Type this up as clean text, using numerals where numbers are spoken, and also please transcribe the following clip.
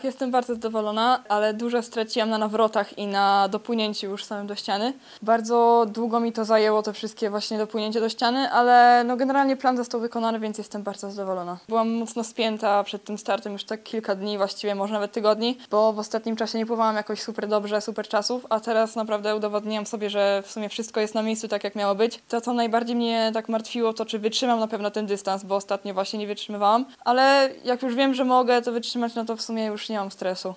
Jestem bardzo zadowolona, ale dużo straciłam na nawrotach i na dopłynięciu już samym do ściany. Bardzo długo mi to zajęło, te wszystkie właśnie dopłynięcie do ściany, ale no generalnie plan został wykonany, więc jestem bardzo zadowolona. Byłam mocno spięta przed tym startem już tak kilka dni, właściwie może nawet tygodni, bo w ostatnim czasie nie pływałam jakoś super dobrze, super czasów, a teraz naprawdę udowodniłam sobie, że w sumie wszystko jest na miejscu tak jak miało być. To, co najbardziej mnie tak martwiło, to czy wytrzymam na pewno ten dystans, bo ostatnio właśnie nie wytrzymywałam, ale jak już wiem, że mogę to wytrzymać, no to w sumie już nie mam stresu.